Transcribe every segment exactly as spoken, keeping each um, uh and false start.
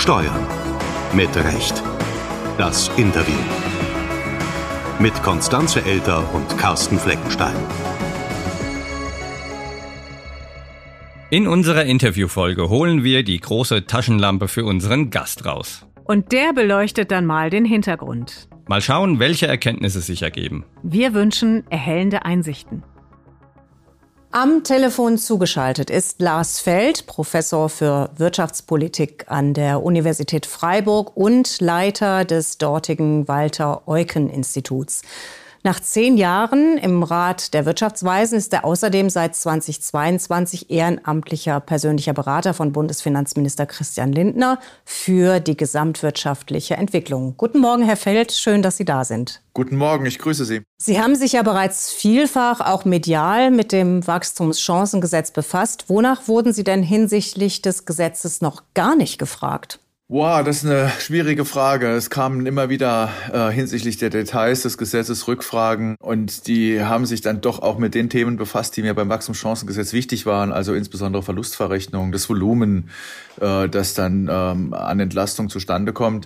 Steuern. Mit Recht. Das Interview. Mit Constanze Elter und Carsten Fleckenstein. In unserer Interviewfolge holen wir die große Taschenlampe für unseren Gast raus. Und der beleuchtet dann mal den Hintergrund. Mal schauen, welche Erkenntnisse sich ergeben. Wir wünschen erhellende Einsichten. Am Telefon zugeschaltet ist Lars Feld, Professor für Wirtschaftspolitik an der Universität Freiburg und Leiter des dortigen Walter-Eucken-Instituts. Nach zehn Jahren im Rat der Wirtschaftsweisen ist er außerdem seit zweitausendzweiundzwanzig ehrenamtlicher persönlicher Berater von Bundesfinanzminister Christian Lindner für die gesamtwirtschaftliche Entwicklung. Guten Morgen, Herr Feld, schön, dass Sie da sind. Guten Morgen, ich grüße Sie. Sie haben sich ja bereits vielfach auch medial mit dem Wachstumschancengesetz befasst. Wonach wurden Sie denn hinsichtlich des Gesetzes noch gar nicht gefragt? Wow, das ist eine schwierige Frage. Es kamen immer wieder äh, hinsichtlich der Details des Gesetzes Rückfragen und die haben sich dann doch auch mit den Themen befasst, die mir beim Wachstumschancengesetz wichtig waren, also insbesondere Verlustverrechnung, das Volumen, äh, das dann ähm, an Entlastung zustande kommt.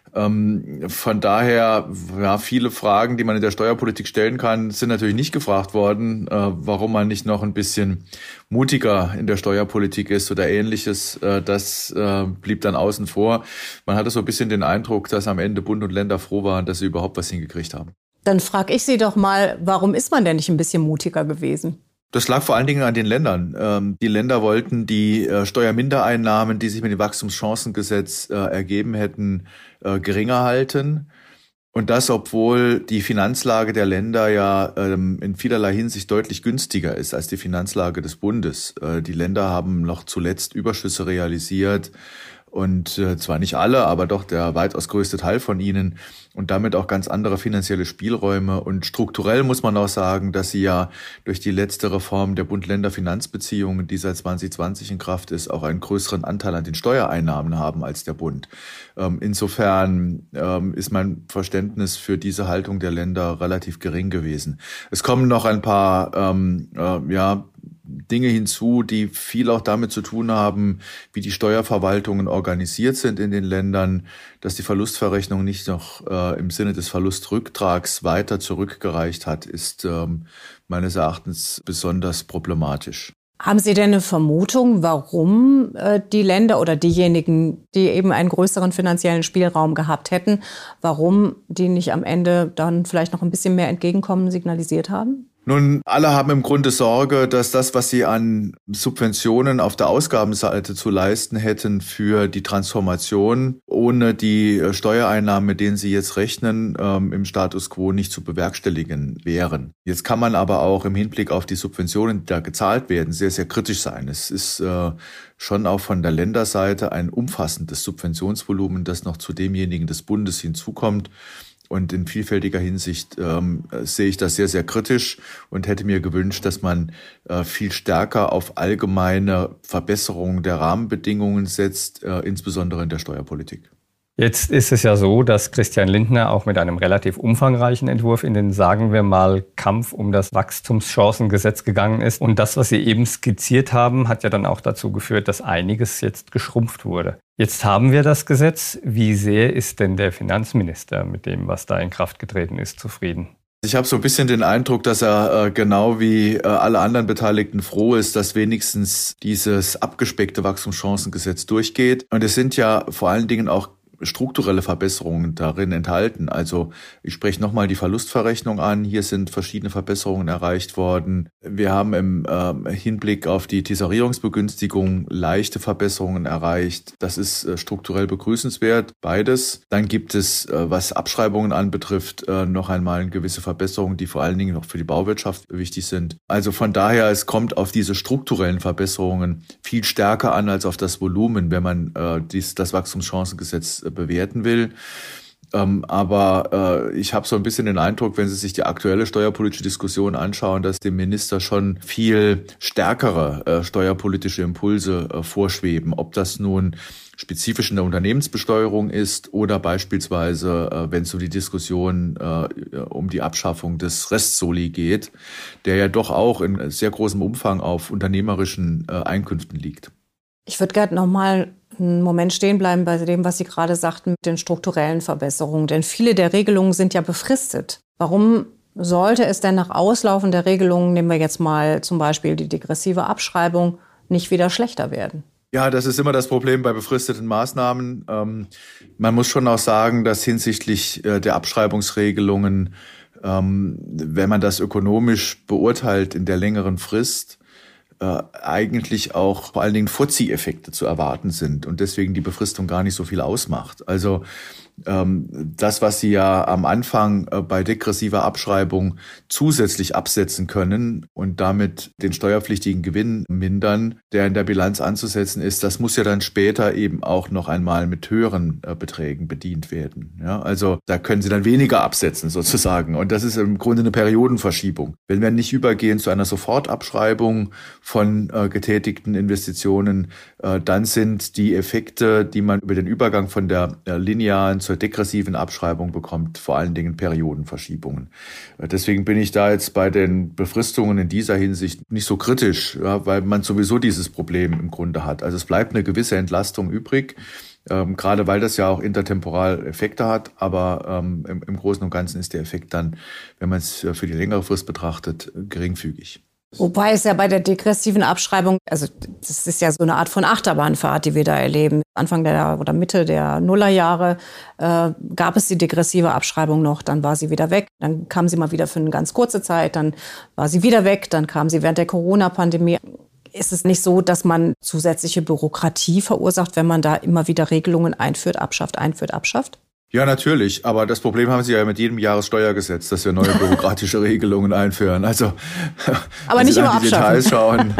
Ähm, von daher, ja, viele Fragen, die man in der Steuerpolitik stellen kann, sind natürlich nicht gefragt worden, äh, warum man nicht noch ein bisschen mutiger in der Steuerpolitik ist oder Ähnliches. Äh, das äh, blieb dann außen vor. Man hatte so ein bisschen den Eindruck, dass am Ende Bund und Länder froh waren, dass sie überhaupt was hingekriegt haben. Dann frage ich Sie doch mal, warum ist man denn nicht ein bisschen mutiger gewesen? Das lag vor allen Dingen an den Ländern. Ähm, die Länder wollten die äh, Steuermindereinnahmen, die sich mit dem Wachstumschancengesetz äh, ergeben hätten, äh, geringer halten. Und das, obwohl die Finanzlage der Länder ja ähm, in vielerlei Hinsicht deutlich günstiger ist als die Finanzlage des Bundes. Äh, die Länder haben noch zuletzt Überschüsse realisiert. Und äh, zwar nicht alle, aber doch der weitaus größte Teil von ihnen und damit auch ganz andere finanzielle Spielräume. Und strukturell muss man auch sagen, dass sie ja durch die letzte Reform der Bund-Länder-Finanzbeziehungen, die seit zwanzig zwanzig in Kraft ist, auch einen größeren Anteil an den Steuereinnahmen haben als der Bund. Ähm, insofern ähm, ist mein Verständnis für diese Haltung der Länder relativ gering gewesen. Es kommen noch ein paar, ähm, äh, ja, Dinge hinzu, die viel auch damit zu tun haben, wie die Steuerverwaltungen organisiert sind in den Ländern, dass die Verlustverrechnung nicht noch äh, im Sinne des Verlustrücktrags weiter zurückgereicht hat, ist ähm, meines Erachtens besonders problematisch. Haben Sie denn eine Vermutung, warum äh, die Länder oder diejenigen, die eben einen größeren finanziellen Spielraum gehabt hätten, warum die nicht am Ende dann vielleicht noch ein bisschen mehr Entgegenkommen signalisiert haben? Nun, alle haben im Grunde Sorge, dass das, was sie an Subventionen auf der Ausgabenseite zu leisten hätten für die Transformation, ohne die Steuereinnahmen, mit denen sie jetzt rechnen, ähm, im Status quo nicht zu bewerkstelligen wären. Jetzt kann man aber auch im Hinblick auf die Subventionen, die da gezahlt werden, sehr, sehr kritisch sein. Es ist äh, schon auch von der Länderseite ein umfassendes Subventionsvolumen, das noch zu demjenigen des Bundes hinzukommt. Und in vielfältiger Hinsicht ähm, sehe ich das sehr, sehr kritisch und hätte mir gewünscht, dass man äh, viel stärker auf allgemeine Verbesserungen der Rahmenbedingungen setzt, äh, insbesondere in der Steuerpolitik. Jetzt ist es ja so, dass Christian Lindner auch mit einem relativ umfangreichen Entwurf in den, sagen wir mal, Kampf um das Wachstumschancengesetz gegangen ist. Und das, was Sie eben skizziert haben, hat ja dann auch dazu geführt, dass einiges jetzt geschrumpft wurde. Jetzt haben wir das Gesetz. Wie sehr ist denn der Finanzminister mit dem, was da in Kraft getreten ist, zufrieden? Ich habe so ein bisschen den Eindruck, dass er äh, genau wie äh, alle anderen Beteiligten froh ist, dass wenigstens dieses abgespeckte Wachstumschancengesetz durchgeht. Und es sind ja vor allen Dingen auch strukturelle Verbesserungen darin enthalten. Also ich spreche nochmal die Verlustverrechnung an. Hier sind verschiedene Verbesserungen erreicht worden. Wir haben im äh, Hinblick auf die Tesorierungsbegünstigung leichte Verbesserungen erreicht. Das ist äh, strukturell begrüßenswert, beides. Dann gibt es, äh, was Abschreibungen anbetrifft, äh, noch einmal gewisse Verbesserungen, die vor allen Dingen noch für die Bauwirtschaft wichtig sind. Also von daher, es kommt auf diese strukturellen Verbesserungen viel stärker an als auf das Volumen, wenn man äh, dies, das Wachstumschancengesetz bewerten will. Ähm, aber äh, ich habe so ein bisschen den Eindruck, wenn Sie sich die aktuelle steuerpolitische Diskussion anschauen, dass dem Minister schon viel stärkere äh, steuerpolitische Impulse äh, vorschweben. Ob das nun spezifisch in der Unternehmensbesteuerung ist oder beispielsweise, äh, wenn es um die Diskussion äh, um die Abschaffung des Restsoli geht, der ja doch auch in sehr großem Umfang auf unternehmerischen äh, Einkünften liegt. Ich würde gerne noch mal einen Moment stehen bleiben bei dem, was Sie gerade sagten, mit den strukturellen Verbesserungen. Denn viele der Regelungen sind ja befristet. Warum sollte es denn nach Auslaufen der Regelungen, nehmen wir jetzt mal zum Beispiel die degressive Abschreibung, nicht wieder schlechter werden? Ja, das ist immer das Problem bei befristeten Maßnahmen. Ähm, man muss schon auch sagen, dass hinsichtlich äh, der Abschreibungsregelungen, ähm, wenn man das ökonomisch beurteilt in der längeren Frist, äh, eigentlich auch vor allen Dingen Vorzieheffekte zu erwarten sind und deswegen die Befristung gar nicht so viel ausmacht. Also ähm, das, was Sie ja am Anfang äh, bei degressiver Abschreibung zusätzlich absetzen können und damit den steuerpflichtigen Gewinn mindern, der in der Bilanz anzusetzen ist, das muss ja dann später eben auch noch einmal mit höheren äh, Beträgen bedient werden. Ja, also da können Sie dann weniger absetzen sozusagen und das ist im Grunde eine Periodenverschiebung. Wenn wir nicht übergehen zu einer Sofortabschreibung von äh, getätigten Investitionen, äh, dann sind die Effekte, die man über den Übergang von der äh, linearen zur degressiven Abschreibung bekommt, vor allen Dingen Periodenverschiebungen. Deswegen bin ich da jetzt bei den Befristungen in dieser Hinsicht nicht so kritisch, ja, weil man sowieso dieses Problem im Grunde hat. Also es bleibt eine gewisse Entlastung übrig, ähm, gerade weil das ja auch intertemporal Effekte hat, aber ähm, im, im Großen und Ganzen ist der Effekt dann, wenn man es für die längere Frist betrachtet, geringfügig. Wobei es ja bei der degressiven Abschreibung, also das ist ja so eine Art von Achterbahnfahrt, die wir da erleben. Anfang der oder Mitte der Nullerjahre äh, gab es die degressive Abschreibung noch, dann war sie wieder weg. Dann kam sie mal wieder für eine ganz kurze Zeit, dann war sie wieder weg, dann kam sie während der Corona-Pandemie. Ist es nicht so, dass man zusätzliche Bürokratie verursacht, wenn man da immer wieder Regelungen einführt, abschafft, einführt, abschafft? Ja, natürlich. Aber das Problem haben Sie ja mit jedem Jahressteuergesetz, dass wir neue bürokratische Regelungen einführen. Also, aber nicht immer die abschaffen. Details schauen.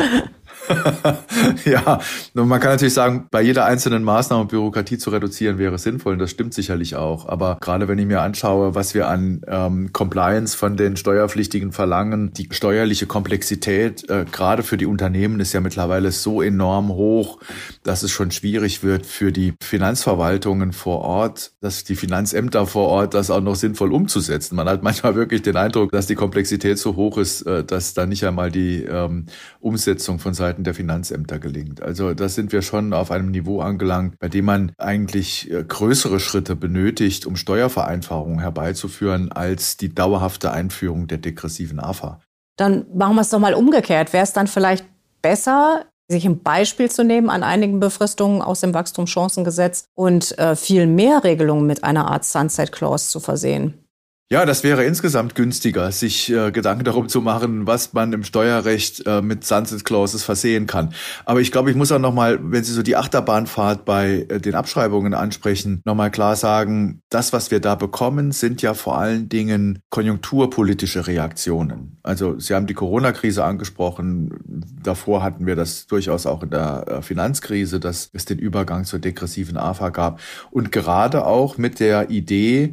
Ja, und man kann natürlich sagen, bei jeder einzelnen Maßnahme Bürokratie zu reduzieren wäre sinnvoll und das stimmt sicherlich auch. Aber gerade wenn ich mir anschaue, was wir an ähm, Compliance von den Steuerpflichtigen verlangen, die steuerliche Komplexität äh, gerade für die Unternehmen ist ja mittlerweile so enorm hoch, dass es schon schwierig wird für die Finanzverwaltungen vor Ort, dass die Finanzämter vor Ort das auch noch sinnvoll umzusetzen. Man hat manchmal wirklich den Eindruck, dass die Komplexität so hoch ist, äh, dass da nicht einmal die ähm, Umsetzung von Seiten der Finanzämter gelingt. Also da sind wir schon auf einem Niveau angelangt, bei dem man eigentlich größere Schritte benötigt, um Steuervereinfachungen herbeizuführen, als die dauerhafte Einführung der degressiven A F A. Dann machen wir es doch mal umgekehrt. Wäre es dann vielleicht besser, sich ein Beispiel zu nehmen an einigen Befristungen aus dem Wachstumschancengesetz und äh, viel mehr Regelungen mit einer Art Sunset Clause zu versehen? Ja, das wäre insgesamt günstiger, sich äh, Gedanken darum zu machen, was man im Steuerrecht äh, mit Sunset Clauses versehen kann. Aber ich glaube, ich muss auch nochmal, wenn Sie so die Achterbahnfahrt bei äh, den Abschreibungen ansprechen, nochmal klar sagen, das, was wir da bekommen, sind ja vor allen Dingen konjunkturpolitische Reaktionen. Also Sie haben die Corona-Krise angesprochen. Davor hatten wir das durchaus auch in der äh, Finanzkrise, dass es den Übergang zur degressiven A F A gab. Und gerade auch mit der Idee,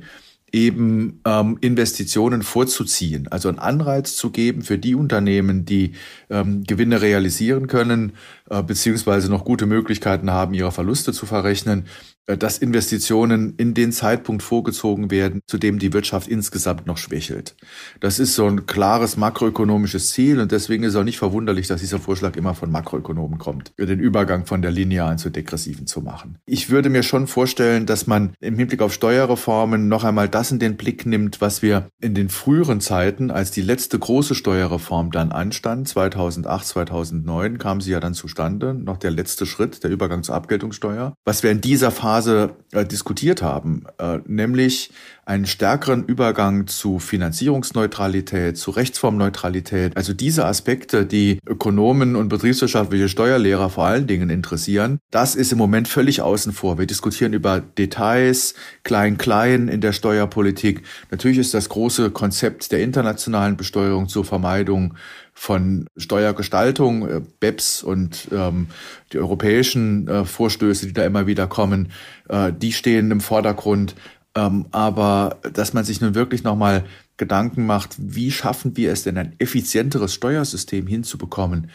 eben ähm, Investitionen vorzuziehen, also einen Anreiz zu geben für die Unternehmen, die ähm, Gewinne realisieren können, äh, beziehungsweise noch gute Möglichkeiten haben, ihre Verluste zu verrechnen, äh, dass Investitionen in den Zeitpunkt vorgezogen werden, zu dem die Wirtschaft insgesamt noch schwächelt. Das ist so ein klares makroökonomisches Ziel und deswegen ist es auch nicht verwunderlich, dass dieser Vorschlag immer von Makroökonomen kommt, den Übergang von der linearen zur degressiven zu machen. Ich würde mir schon vorstellen, dass man im Hinblick auf Steuerreformen noch einmal das in den Blick nimmt, was wir in den früheren Zeiten, als die letzte große Steuerreform dann anstand, zweitausendacht, zweitausendneun kam sie ja dann zustande, noch der letzte Schritt, der Übergang zur Abgeltungssteuer, was wir in dieser Phase äh, diskutiert haben, äh, nämlich einen stärkeren Übergang zu Finanzierungsneutralität, zu Rechtsformneutralität. Also diese Aspekte, die Ökonomen und betriebswirtschaftliche Steuerlehrer vor allen Dingen interessieren, das ist im Moment völlig außen vor. Wir diskutieren über Details, klein-klein in der Steuerpolitik. Natürlich ist das große Konzept der internationalen Besteuerung zur Vermeidung von Steuergestaltung, äh, B E P S und ähm, die europäischen äh, Vorstöße, die da immer wieder kommen, äh, die stehen im Vordergrund. Ähm, aber dass man sich nun wirklich nochmal Gedanken macht, wie schaffen wir es denn, ein effizienteres Steuersystem hinzubekommen,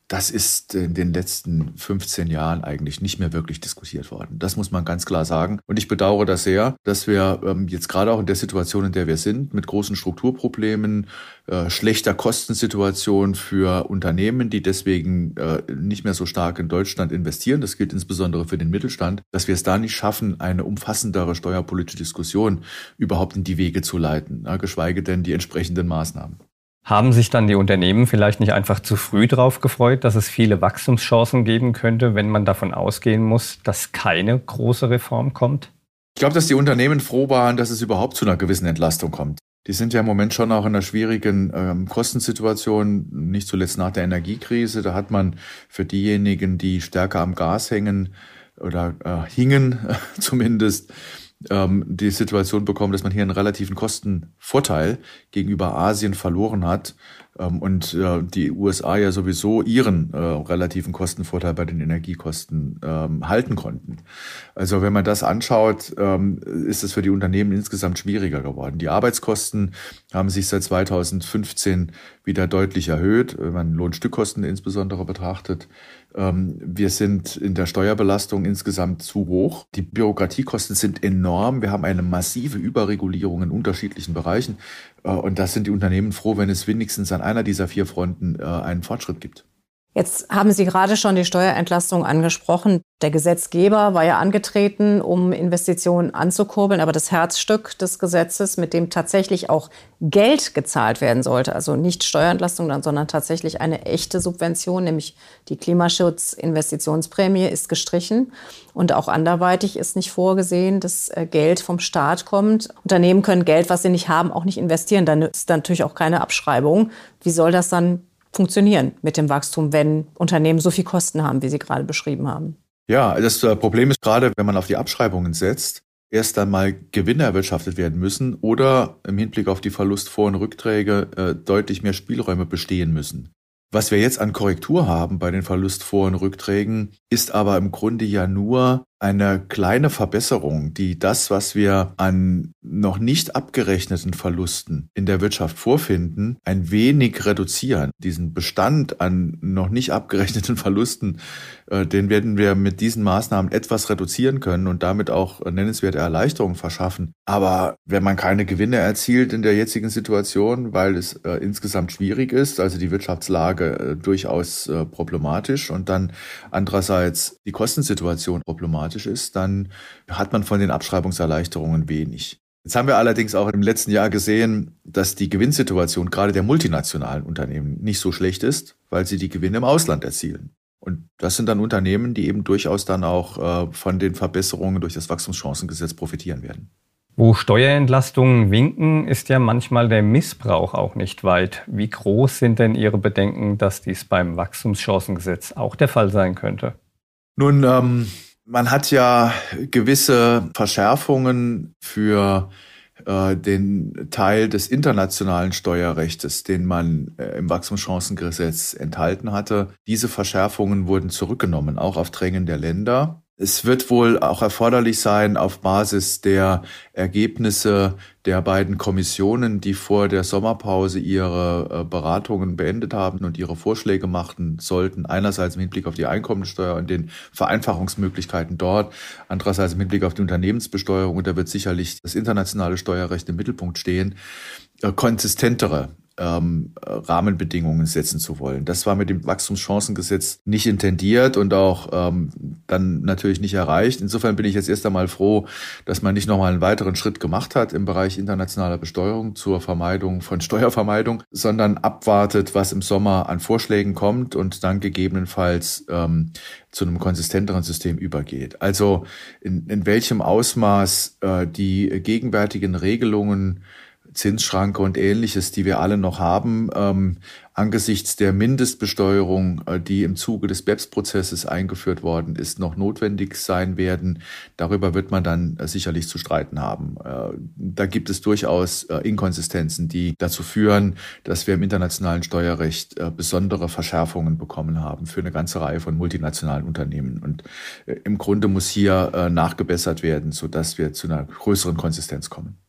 das ist in den letzten fünfzehn Jahren eigentlich nicht mehr wirklich diskutiert worden. Das muss man ganz klar sagen. Und ich bedauere das sehr, dass wir ähm, jetzt gerade auch in der Situation, in der wir sind, mit großen Strukturproblemen, äh, schlechter Kostensituation für Unternehmen, die deswegen äh, nicht mehr so stark in Deutschland investieren, das gilt insbesondere für den Mittelstand, dass wir es da nicht schaffen, eine umfassendere steuerpolitische Diskussion überhaupt in die Wege zu leiten, ja, geschweige denn die entsprechenden Maßnahmen. Haben sich dann die Unternehmen vielleicht nicht einfach zu früh darauf gefreut, dass es viele Wachstumschancen geben könnte, wenn man davon ausgehen muss, dass keine große Reform kommt? Ich glaube, dass die Unternehmen froh waren, dass es überhaupt zu einer gewissen Entlastung kommt. Die sind ja im Moment schon auch in einer schwierigen ähm, Kostensituation, nicht zuletzt nach der Energiekrise. Da hat man für diejenigen, die stärker am Gas hängen oder äh, hingen zumindest, die Situation bekommen, dass man hier einen relativen Kostenvorteil gegenüber Asien verloren hat und die U S A ja sowieso ihren relativen Kostenvorteil bei den Energiekosten halten konnten. Also wenn man das anschaut, ist es für die Unternehmen insgesamt schwieriger geworden. Die Arbeitskosten haben sich seit zweitausendfünfzehn wieder deutlich erhöht, wenn man Lohnstückkosten insbesondere betrachtet. Wir sind in der Steuerbelastung insgesamt zu hoch. Die Bürokratiekosten sind enorm. Wir haben eine massive Überregulierung in unterschiedlichen Bereichen. Und da sind die Unternehmen froh, wenn es wenigstens an einer dieser vier Fronten einen Fortschritt gibt. Jetzt haben Sie gerade schon die Steuerentlastung angesprochen. Der Gesetzgeber war ja angetreten, um Investitionen anzukurbeln. Aber das Herzstück des Gesetzes, mit dem tatsächlich auch Geld gezahlt werden sollte, also nicht Steuerentlastung, sondern tatsächlich eine echte Subvention, nämlich die Klimaschutzinvestitionsprämie, ist gestrichen. Und auch anderweitig ist nicht vorgesehen, dass Geld vom Staat kommt. Unternehmen können Geld, was sie nicht haben, auch nicht investieren. Dann ist natürlich auch keine Abschreibung. Wie soll das dann funktionieren mit dem Wachstum, wenn Unternehmen so viel Kosten haben, wie Sie gerade beschrieben haben? Ja, das Problem ist gerade, wenn man auf die Abschreibungen setzt, erst einmal Gewinne erwirtschaftet werden müssen oder im Hinblick auf die Verlustvor- und Rückträge äh, deutlich mehr Spielräume bestehen müssen. Was wir jetzt an Korrektur haben bei den Verlustvor- und Rückträgen, ist aber im Grunde ja nur eine kleine Verbesserung, die das, was wir an noch nicht abgerechneten Verlusten in der Wirtschaft vorfinden, ein wenig reduzieren. Diesen Bestand an noch nicht abgerechneten Verlusten, äh, den werden wir mit diesen Maßnahmen etwas reduzieren können und damit auch nennenswerte Erleichterungen verschaffen. Aber wenn man keine Gewinne erzielt in der jetzigen Situation, weil es äh, insgesamt schwierig ist, also die Wirtschaftslage äh, durchaus äh, problematisch und dann andererseits die Kostensituation problematisch ist, dann hat man von den Abschreibungserleichterungen wenig. Jetzt haben wir allerdings auch im letzten Jahr gesehen, dass die Gewinnsituation gerade der multinationalen Unternehmen nicht so schlecht ist, weil sie die Gewinne im Ausland erzielen. Und das sind dann Unternehmen, die eben durchaus dann auch äh, von den Verbesserungen durch das Wachstumschancengesetz profitieren werden. Wo Steuerentlastungen winken, ist ja manchmal der Missbrauch auch nicht weit. Wie groß sind denn Ihre Bedenken, dass dies beim Wachstumschancengesetz auch der Fall sein könnte? Nun, ähm, man hat ja gewisse Verschärfungen für äh, den Teil des internationalen Steuerrechtes, den man äh, im Wachstumschancengesetz enthalten hatte. Diese Verschärfungen wurden zurückgenommen, auch auf Drängen der Länder. Es wird wohl auch erforderlich sein, auf Basis der Ergebnisse der beiden Kommissionen, die vor der Sommerpause ihre Beratungen beendet haben und ihre Vorschläge machen sollten, einerseits im Hinblick auf die Einkommensteuer und den Vereinfachungsmöglichkeiten dort, andererseits im Hinblick auf die Unternehmensbesteuerung, und da wird sicherlich das internationale Steuerrecht im Mittelpunkt stehen, konsistentere Ähm, Rahmenbedingungen setzen zu wollen. Das war mit dem Wachstumschancengesetz nicht intendiert und auch ähm, dann natürlich nicht erreicht. Insofern bin ich jetzt erst einmal froh, dass man nicht nochmal einen weiteren Schritt gemacht hat im Bereich internationaler Besteuerung zur Vermeidung von Steuervermeidung, sondern abwartet, was im Sommer an Vorschlägen kommt und dann gegebenenfalls ähm, zu einem konsistenteren System übergeht. Also in, in welchem Ausmaß äh, die gegenwärtigen Regelungen, Zinsschranke und Ähnliches, die wir alle noch haben, ähm, angesichts der Mindestbesteuerung, äh, die im Zuge des B E P S-Prozesses eingeführt worden ist, noch notwendig sein werden. Darüber wird man dann äh, sicherlich zu streiten haben. Äh, da gibt es durchaus äh, Inkonsistenzen, die dazu führen, dass wir im internationalen Steuerrecht äh, besondere Verschärfungen bekommen haben für eine ganze Reihe von multinationalen Unternehmen. Und äh, im Grunde muss hier äh, nachgebessert werden, sodass wir zu einer größeren Konsistenz kommen.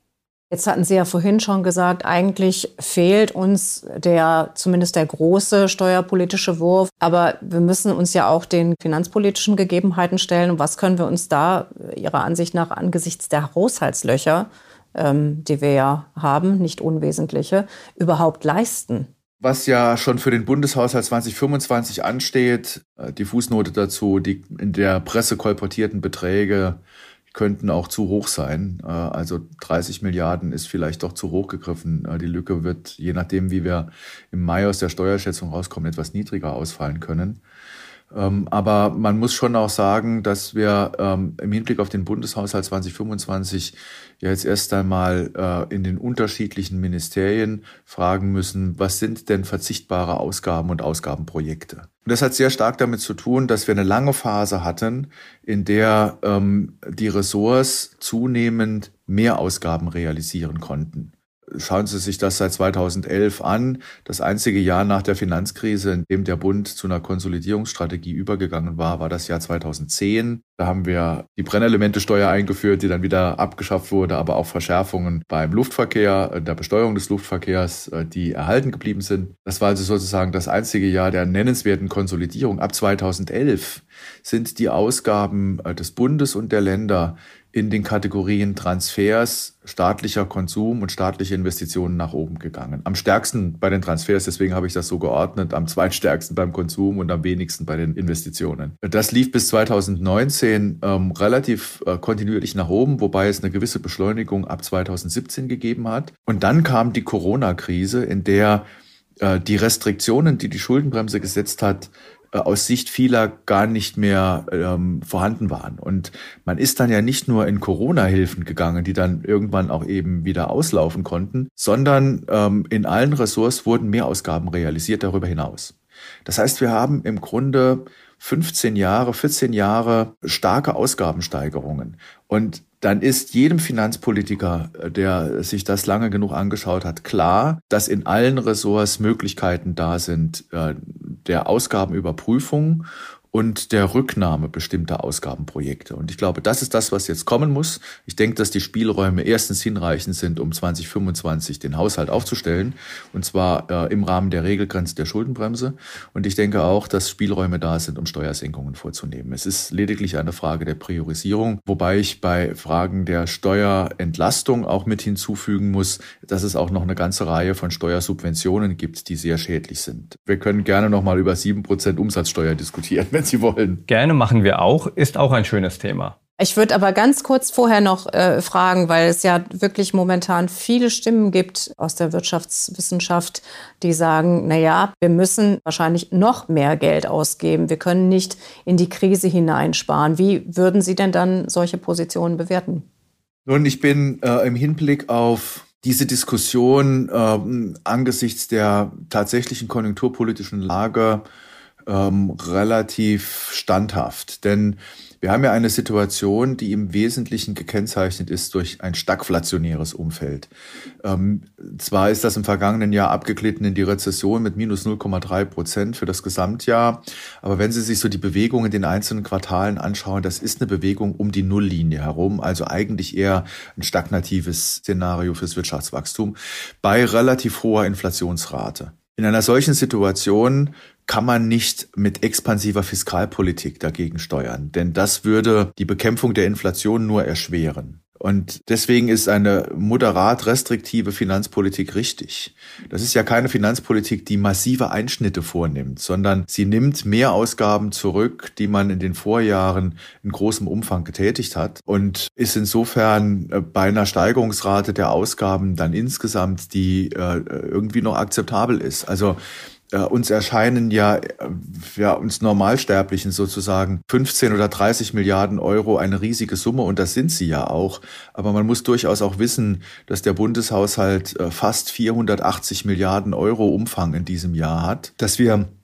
Jetzt hatten Sie ja vorhin schon gesagt, eigentlich fehlt uns der, zumindest der große steuerpolitische Wurf. Aber wir müssen uns ja auch den finanzpolitischen Gegebenheiten stellen. Und was können wir uns da Ihrer Ansicht nach angesichts der Haushaltslöcher, ähm, die wir ja haben, nicht unwesentliche, überhaupt leisten? Was ja schon für den Bundeshaushalt zwanzig fünfundzwanzig ansteht, die Fußnote dazu, die in der Presse kolportierten Beträge könnten auch zu hoch sein. Also dreißig Milliarden ist vielleicht doch zu hoch gegriffen. Die Lücke wird, je nachdem, wie wir im Mai aus der Steuerschätzung rauskommen, etwas niedriger ausfallen können. Aber man muss schon auch sagen, dass wir im Hinblick auf den Bundeshaushalt zwanzig fünfundzwanzig ja jetzt erst einmal in den unterschiedlichen Ministerien fragen müssen, was sind denn verzichtbare Ausgaben und Ausgabenprojekte? Und das hat sehr stark damit zu tun, dass wir eine lange Phase hatten, in der die Ressorts zunehmend mehr Ausgaben realisieren konnten. Schauen Sie sich das seit zweitausendelf an, das einzige Jahr nach der Finanzkrise, in dem der Bund zu einer Konsolidierungsstrategie übergegangen war, war das Jahr zweitausendzehn. Da haben wir die Brennelementesteuer eingeführt, die dann wieder abgeschafft wurde, aber auch Verschärfungen beim Luftverkehr, der Besteuerung des Luftverkehrs, die erhalten geblieben sind. Das war also sozusagen das einzige Jahr der nennenswerten Konsolidierung. Ab zweitausendelf sind die Ausgaben des Bundes und der Länder in den Kategorien Transfers, staatlicher Konsum und staatliche Investitionen nach oben gegangen. Am stärksten bei den Transfers, deswegen habe ich das so geordnet, am zweitstärksten beim Konsum und am wenigsten bei den Investitionen. Das lief bis zweitausendneunzehn ähm, relativ äh, kontinuierlich nach oben, wobei es eine gewisse Beschleunigung ab zweitausendsiebzehn gegeben hat. Und dann kam die Corona-Krise, in der äh, die Restriktionen, die die Schuldenbremse gesetzt hat, aus Sicht vieler gar nicht mehr ähm, vorhanden waren. Und man ist dann ja nicht nur in Corona-Hilfen gegangen, die dann irgendwann auch eben wieder auslaufen konnten, sondern ähm, in allen Ressorts wurden Mehrausgaben realisiert darüber hinaus. Das heißt, wir haben im Grunde fünfzehn Jahre, vierzehn Jahre starke Ausgabensteigerungen. Und dann ist jedem Finanzpolitiker, der sich das lange genug angeschaut hat, klar, dass in allen Ressorts Möglichkeiten da sind, der Ausgabenüberprüfung und der Rücknahme bestimmter Ausgabenprojekte. Und ich glaube, das ist das, was jetzt kommen muss. Ich denke, dass die Spielräume erstens hinreichend sind, um zwanzig fünfundzwanzig den Haushalt aufzustellen, und zwar äh, im Rahmen der Regelgrenze der Schuldenbremse. Und ich denke auch, dass Spielräume da sind, um Steuersenkungen vorzunehmen. Es ist lediglich eine Frage der Priorisierung, wobei ich bei Fragen der Steuerentlastung auch mit hinzufügen muss, dass es auch noch eine ganze Reihe von Steuersubventionen gibt, die sehr schädlich sind. Wir können gerne noch mal über sieben Prozent Umsatzsteuer diskutieren, wenn Sie wollen. Gerne, machen wir auch. Ist auch ein schönes Thema. Ich würde aber ganz kurz vorher noch äh, fragen, weil es ja wirklich momentan viele Stimmen gibt aus der Wirtschaftswissenschaft, die sagen, na ja, wir müssen wahrscheinlich noch mehr Geld ausgeben. Wir können nicht in die Krise hineinsparen. Wie würden Sie denn dann solche Positionen bewerten? Nun, ich bin äh, im Hinblick auf diese Diskussion äh, angesichts der tatsächlichen konjunkturpolitischen Lage Ähm, relativ standhaft, denn wir haben ja eine Situation, die im Wesentlichen gekennzeichnet ist durch ein stagflationäres Umfeld. Ähm, zwar ist das im vergangenen Jahr abgeglitten in die Rezession mit minus null Komma drei Prozent für das Gesamtjahr, aber wenn Sie sich so die Bewegung in den einzelnen Quartalen anschauen, das ist eine Bewegung um die Nulllinie herum, also eigentlich eher ein stagnatives Szenario fürs Wirtschaftswachstum bei relativ hoher Inflationsrate. In einer solchen Situation kann man nicht mit expansiver Fiskalpolitik dagegen steuern, denn das würde die Bekämpfung der Inflation nur erschweren. Und deswegen ist eine moderat restriktive Finanzpolitik richtig. Das ist ja keine Finanzpolitik, die massive Einschnitte vornimmt, sondern sie nimmt mehr Ausgaben zurück, die man in den Vorjahren in großem Umfang getätigt hat, und ist insofern bei einer Steigerungsrate der Ausgaben dann insgesamt, die äh, irgendwie noch akzeptabel ist. Also Äh, uns erscheinen ja, ja uns Normalsterblichen sozusagen fünfzehn oder dreißig Milliarden Euro eine riesige Summe, und das sind sie ja auch. Aber man muss durchaus auch wissen, dass der Bundeshaushalt äh, fast vierhundertachtzig Milliarden Euro Umfang in diesem Jahr hat, dass wir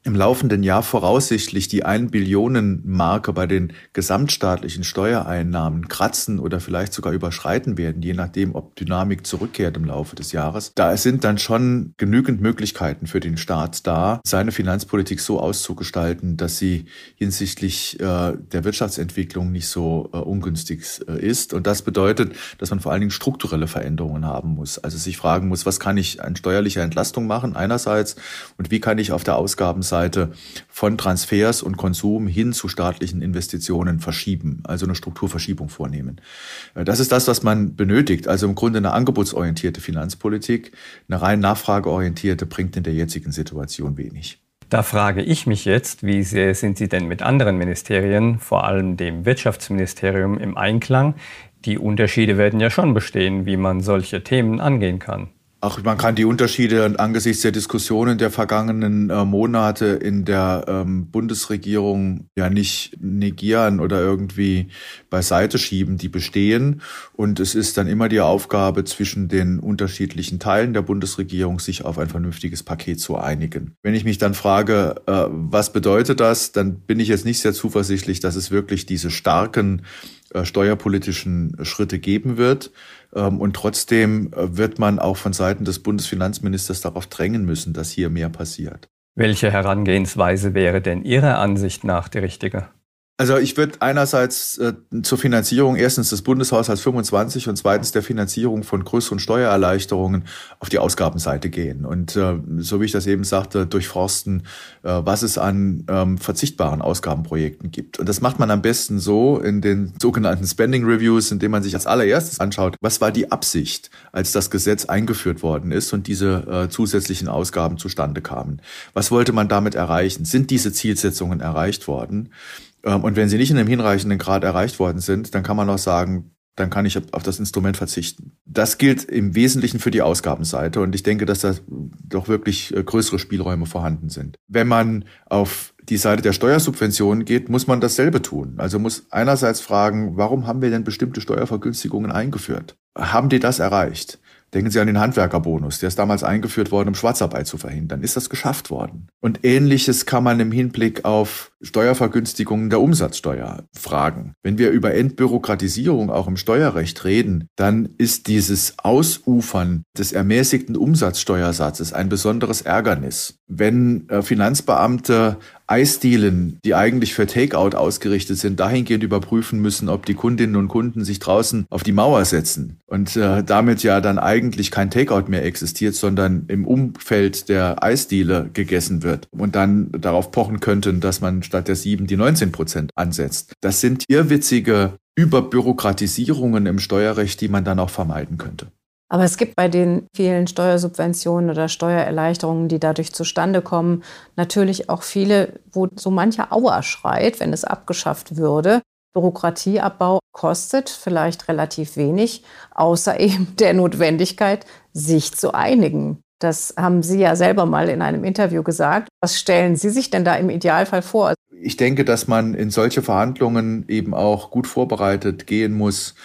im laufenden Jahr voraussichtlich die ein Billionen Marke bei den gesamtstaatlichen Steuereinnahmen kratzen oder vielleicht sogar überschreiten werden, je nachdem, ob Dynamik zurückkehrt im Laufe des Jahres. Da sind dann schon genügend Möglichkeiten für den Staat da, seine Finanzpolitik so auszugestalten, dass sie hinsichtlich äh, der Wirtschaftsentwicklung nicht so äh, ungünstig äh, ist. Und das bedeutet, dass man vor allen Dingen strukturelle Veränderungen haben muss. Also sich fragen muss, was kann ich an steuerlicher Entlastung machen einerseits und wie kann ich auf der Ausgabenseite Seite von Transfers und Konsum hin zu staatlichen Investitionen verschieben, also eine Strukturverschiebung vornehmen. Das ist das, was man benötigt. Also im Grunde eine angebotsorientierte Finanzpolitik, eine rein nachfrageorientierte bringt in der jetzigen Situation wenig. Da frage ich mich jetzt, wie sehr sind Sie denn mit anderen Ministerien, vor allem dem Wirtschaftsministerium, im Einklang? Die Unterschiede werden ja schon bestehen, wie man solche Themen angehen kann. Ach, man kann die Unterschiede angesichts der Diskussionen der vergangenen äh, Monate in der ähm, Bundesregierung ja nicht negieren oder irgendwie beiseite schieben. Die bestehen. Und es ist dann immer die Aufgabe zwischen den unterschiedlichen Teilen der Bundesregierung, sich auf ein vernünftiges Paket zu einigen. Wenn ich mich dann frage, äh, was bedeutet das, dann bin ich jetzt nicht sehr zuversichtlich, dass es wirklich diese starken äh, steuerpolitischen Schritte geben wird. Und trotzdem wird man auch von Seiten des Bundesfinanzministers darauf drängen müssen, dass hier mehr passiert. Welche Herangehensweise wäre denn Ihrer Ansicht nach die richtige? Also ich würde einerseits äh, zur Finanzierung erstens des Bundeshaushalts fünfundzwanzig und zweitens der Finanzierung von größeren Steuererleichterungen auf die Ausgabenseite gehen. Und äh, so wie ich das eben sagte, durchforsten, äh, was es an ähm, verzichtbaren Ausgabenprojekten gibt. Und das macht man am besten so in den sogenannten Spending Reviews, indem man sich als allererstes anschaut, was war die Absicht, als das Gesetz eingeführt worden ist und diese äh, zusätzlichen Ausgaben zustande kamen. Was wollte man damit erreichen? Sind diese Zielsetzungen erreicht worden? Und wenn sie nicht in einem hinreichenden Grad erreicht worden sind, dann kann man auch sagen, dann kann ich auf das Instrument verzichten. Das gilt im Wesentlichen für die Ausgabenseite und ich denke, dass da doch wirklich größere Spielräume vorhanden sind. Wenn man auf die Seite der Steuersubventionen geht, muss man dasselbe tun. Also muss einerseits fragen, warum haben wir denn bestimmte Steuervergünstigungen eingeführt? Haben die das erreicht? Denken Sie an den Handwerkerbonus, der ist damals eingeführt worden, um Schwarzarbeit zu verhindern. Ist das geschafft worden? Und Ähnliches kann man im Hinblick auf Steuervergünstigungen der Umsatzsteuer fragen. Wenn wir über Entbürokratisierung auch im Steuerrecht reden, dann ist dieses Ausufern des ermäßigten Umsatzsteuersatzes ein besonderes Ärgernis. Wenn äh, Finanzbeamte Eisdielen, die eigentlich für Takeout ausgerichtet sind, dahingehend überprüfen müssen, ob die Kundinnen und Kunden sich draußen auf die Mauer setzen und äh, damit ja dann eigentlich kein Takeout mehr existiert, sondern im Umfeld der Eisdiele gegessen wird und dann darauf pochen könnten, dass man statt der sieben die neunzehn Prozent ansetzt. Das sind irrwitzige Überbürokratisierungen im Steuerrecht, die man dann auch vermeiden könnte. Aber es gibt bei den vielen Steuersubventionen oder Steuererleichterungen, die dadurch zustande kommen, natürlich auch viele, wo so mancher Auer schreit, wenn es abgeschafft würde. Bürokratieabbau kostet vielleicht relativ wenig, außer eben der Notwendigkeit, sich zu einigen. Das haben Sie ja selber mal in einem Interview gesagt. Was stellen Sie sich denn da im Idealfall vor? Ich denke, dass man in solche Verhandlungen eben auch gut vorbereitet gehen muss,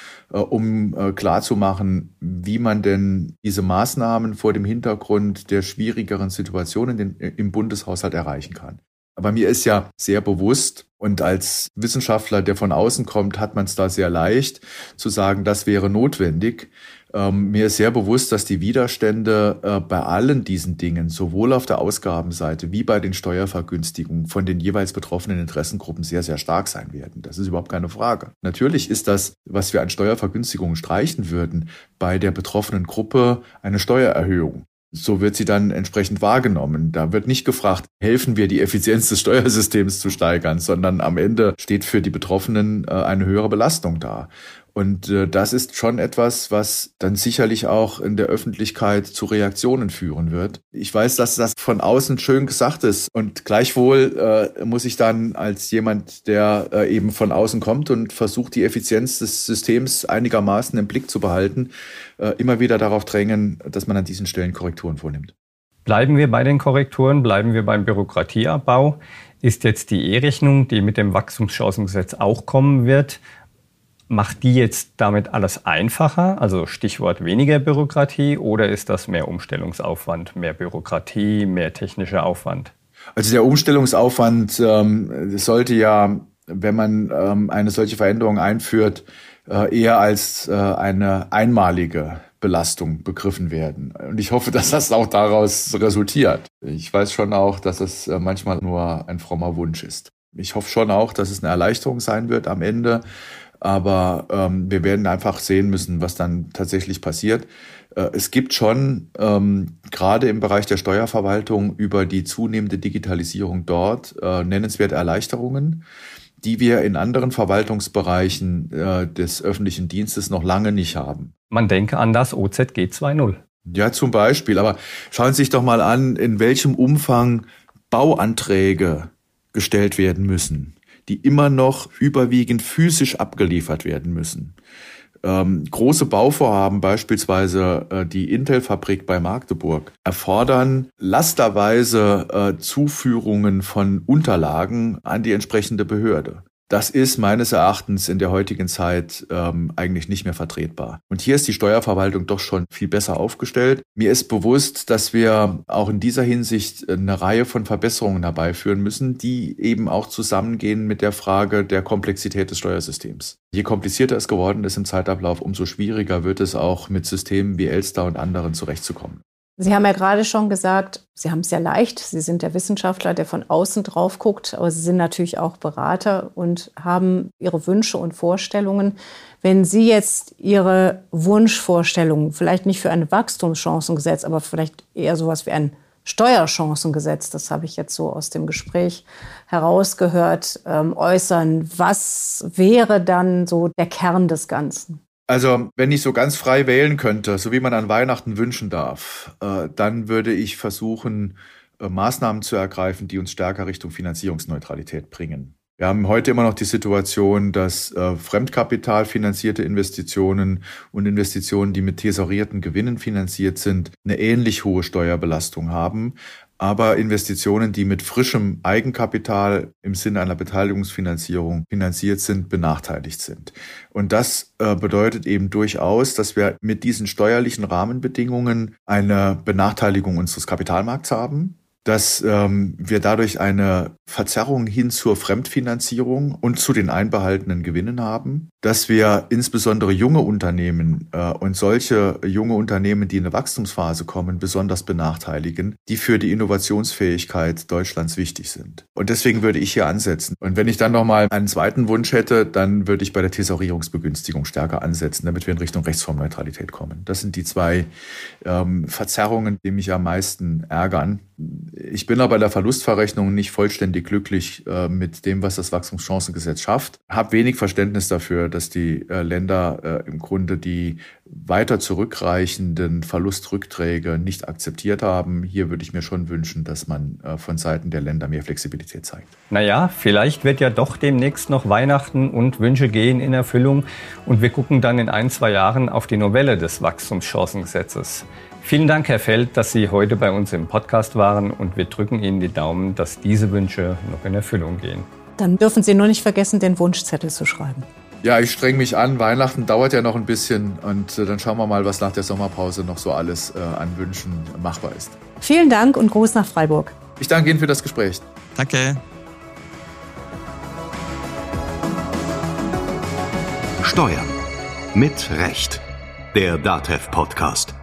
um klarzumachen, wie man denn diese Maßnahmen vor dem Hintergrund der schwierigeren Situationen im Bundeshaushalt erreichen kann. Aber mir ist ja sehr bewusst, und als Wissenschaftler, der von außen kommt, hat man es da sehr leicht zu sagen, das wäre notwendig. Ähm, mir ist sehr bewusst, dass die Widerstände äh, bei allen diesen Dingen, sowohl auf der Ausgabenseite wie bei den Steuervergünstigungen, von den jeweils betroffenen Interessengruppen sehr, sehr stark sein werden. Das ist überhaupt keine Frage. Natürlich ist das, was wir an Steuervergünstigungen streichen würden, bei der betroffenen Gruppe eine Steuererhöhung. So wird sie dann entsprechend wahrgenommen. Da wird nicht gefragt, helfen wir, die Effizienz des Steuersystems zu steigern, sondern am Ende steht für die Betroffenen äh, eine höhere Belastung da. Und äh, das ist schon etwas, was dann sicherlich auch in der Öffentlichkeit zu Reaktionen führen wird. Ich weiß, dass das von außen schön gesagt ist. Und gleichwohl äh, muss ich dann als jemand, der äh, eben von außen kommt und versucht, die Effizienz des Systems einigermaßen im Blick zu behalten, äh, immer wieder darauf drängen, dass man an diesen Stellen Korrekturen vornimmt. Bleiben wir bei den Korrekturen, bleiben wir beim Bürokratieabbau. Ist jetzt die E-Rechnung, die mit dem Wachstumschancengesetz auch kommen wird, macht die jetzt damit alles einfacher? Also Stichwort weniger Bürokratie, oder ist das mehr Umstellungsaufwand, mehr Bürokratie, mehr technischer Aufwand? Also der Umstellungsaufwand ähm, sollte ja, wenn man ähm, eine solche Veränderung einführt, äh, eher als äh, eine einmalige Belastung begriffen werden. Und ich hoffe, dass das auch daraus resultiert. Ich weiß schon auch, dass es äh, manchmal nur ein frommer Wunsch ist. Ich hoffe schon auch, dass es eine Erleichterung sein wird am Ende. Aber ähm, wir werden einfach sehen müssen, was dann tatsächlich passiert. Äh, es gibt schon ähm, gerade im Bereich der Steuerverwaltung über die zunehmende Digitalisierung dort äh, nennenswerte Erleichterungen, die wir in anderen Verwaltungsbereichen äh, des öffentlichen Dienstes noch lange nicht haben. Man denke an das O Z G zwei Punkt null. Ja, zum Beispiel. Aber schauen Sie sich doch mal an, in welchem Umfang Bauanträge gestellt werden müssen, die immer noch überwiegend physisch abgeliefert werden müssen. Ähm, große Bauvorhaben, beispielsweise äh, die Intel-Fabrik bei Magdeburg, erfordern lasterweise äh, Zuführungen von Unterlagen an die entsprechende Behörde. Das ist meines Erachtens in der heutigen Zeit ähm, eigentlich nicht mehr vertretbar. Und hier ist die Steuerverwaltung doch schon viel besser aufgestellt. Mir ist bewusst, dass wir auch in dieser Hinsicht eine Reihe von Verbesserungen herbeiführen müssen, die eben auch zusammengehen mit der Frage der Komplexität des Steuersystems. Je komplizierter es geworden ist im Zeitablauf, umso schwieriger wird es auch mit Systemen wie Elster und anderen zurechtzukommen. Sie haben ja gerade schon gesagt, Sie haben es ja leicht. Sie sind der Wissenschaftler, der von außen drauf guckt. Aber Sie sind natürlich auch Berater und haben Ihre Wünsche und Vorstellungen. Wenn Sie jetzt Ihre Wunschvorstellungen, vielleicht nicht für ein Wachstumschancengesetz, aber vielleicht eher sowas wie ein Steuerchancengesetz, das habe ich jetzt so aus dem Gespräch herausgehört, ähm, äußern, was wäre dann so der Kern des Ganzen? Also, wenn ich so ganz frei wählen könnte, so wie man an Weihnachten wünschen darf, äh, dann würde ich versuchen, äh, Maßnahmen zu ergreifen, die uns stärker Richtung Finanzierungsneutralität bringen. Wir haben heute immer noch die Situation, dass äh, fremdkapitalfinanzierte Investitionen und Investitionen, die mit tesorierten Gewinnen finanziert sind, eine ähnlich hohe Steuerbelastung haben. Aber Investitionen, die mit frischem Eigenkapital im Sinne einer Beteiligungsfinanzierung finanziert sind, benachteiligt sind. Und das äh, bedeutet eben durchaus, dass wir mit diesen steuerlichen Rahmenbedingungen eine Benachteiligung unseres Kapitalmarkts haben, dass ähm, wir dadurch eine Verzerrung hin zur Fremdfinanzierung und zu den einbehaltenen Gewinnen haben, dass wir insbesondere junge Unternehmen äh, und solche junge Unternehmen, die in eine Wachstumsphase kommen, besonders benachteiligen, die für die Innovationsfähigkeit Deutschlands wichtig sind. Und deswegen würde ich hier ansetzen. Und wenn ich dann nochmal einen zweiten Wunsch hätte, dann würde ich bei der Tesorierungsbegünstigung stärker ansetzen, damit wir in Richtung Rechtsformneutralität kommen. Das sind die zwei ähm, Verzerrungen, die mich am meisten ärgern. Ich bin aber bei der Verlustverrechnung nicht vollständig glücklich äh, mit dem, was das Wachstumschancengesetz schafft. Habe wenig Verständnis dafür, dass die äh, Länder äh, im Grunde die weiter zurückreichenden Verlustrückträge nicht akzeptiert haben. Hier würde ich mir schon wünschen, dass man äh, von Seiten der Länder mehr Flexibilität zeigt. Naja, vielleicht wird ja doch demnächst noch Weihnachten und Wünsche gehen in Erfüllung. Und wir gucken dann in ein, zwei Jahren auf die Novelle des Wachstumschancengesetzes. Vielen Dank, Herr Feld, dass Sie heute bei uns im Podcast waren und wir drücken Ihnen die Daumen, dass diese Wünsche noch in Erfüllung gehen. Dann dürfen Sie nur nicht vergessen, den Wunschzettel zu schreiben. Ja, ich streng mich an. Weihnachten dauert ja noch ein bisschen und äh, dann schauen wir mal, was nach der Sommerpause noch so alles äh, an Wünschen machbar ist. Vielen Dank und Gruß nach Freiburg. Ich danke Ihnen für das Gespräch. Danke. Steuern mit Recht. Der DATEV-Podcast.